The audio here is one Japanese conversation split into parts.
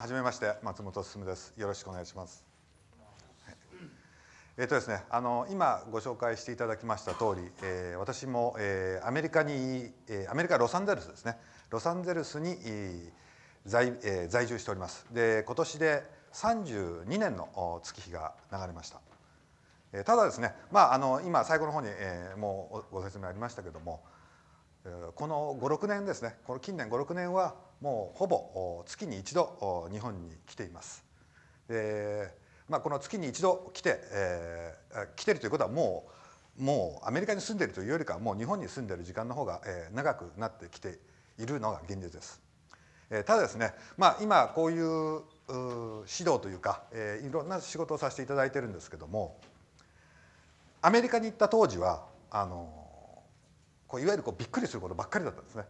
はじめまして、松本進です。よろしくお願いします。ですね、今ご紹介していただきました通り、私も、アメリカロサンゼルスですね、ロサンゼルスに、在住しております。で、今年で32年の月日が流れました。ただですね、今最後の方に、もうご説明ありましたけども、この5、6年ですね、この近年5、6年はもうほぼ月に一度日本に来ています。で、この月に一度来てるということはもうアメリカに住んでいるというよりかはもう日本に住んでいる時間の方が長くなってきているのが現実です。ただですね、今こういう指導というかいろんな仕事をさせていただいてるんですけども、アメリカに行った当時はいわゆるびっくりすることばっかりだったんですね。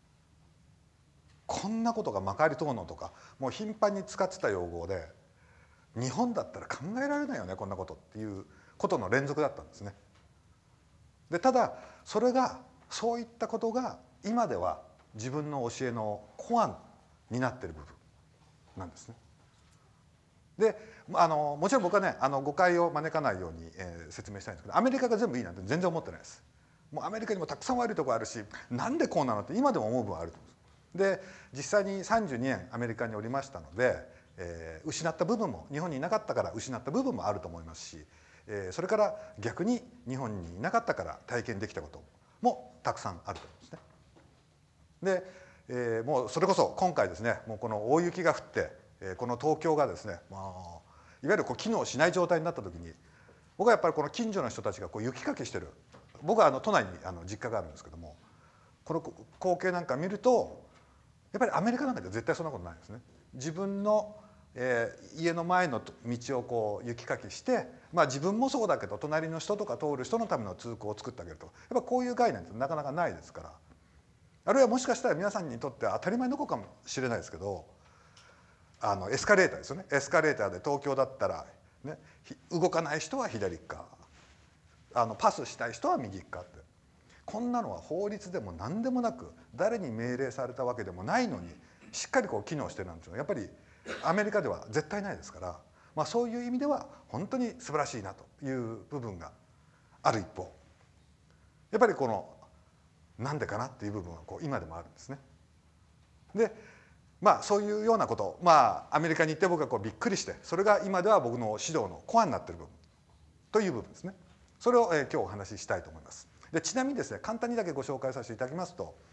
こんなことがまかり通るのとか、もう頻繁に使ってた用語で、日本だったら考えられないよねこんなことっていうことの連続だったんですね。でただそういったことが今では自分の教えのコアになっている部分なんですね。でもちろん僕はね誤解を招かないように、説明したいんですけど、アメリカが全部いいなんて全然思ってないです。もうアメリカにもたくさん悪いところあるし、なんでこうなのって今でも思う部分はあると思うんです。で実際に32年アメリカにおりましたので、失った部分も日本にいなかったから失った部分もあると思いますし、それから逆に日本にいなかったから体験できたこともたくさんあると思うんですね。で、もうそれこそ今回ですね、もうこの大雪が降って、この東京がですね、いわゆる機能しない状態になった時に、僕はやっぱりこの近所の人たちが雪かきしてる、僕は都内に実家があるんですけども、この光景なんか見るとやっぱりアメリカなんかでは絶対そんなことないですね。自分の、家の前の道を雪かきして、自分もそうだけど隣の人とか通る人のための通行を作ってあげると、やっぱこういう概念ってなかなかないですから、あるいはもしかしたら皆さんにとって当たり前のことかもしれないですけど、エスカレーターですよね。エスカレーターで東京だったら、ね、動かない人は左側、パスしたい人は右側って、こんなのは法律でも何でもなく誰に命令されたわけでもないのにしっかり機能してるなんていうのはやっぱりアメリカでは絶対ないですから、そういう意味では本当に素晴らしいなという部分がある一方、やっぱりなんでかなっていう部分は今でもあるんですね。でそういうようなこと、アメリカに行って僕がびっくりして、それが今では僕の指導のコアになっている部分という部分ですね。それを今日お話ししたいと思います。でちなみにですね、簡単にだけご紹介させていただきますと、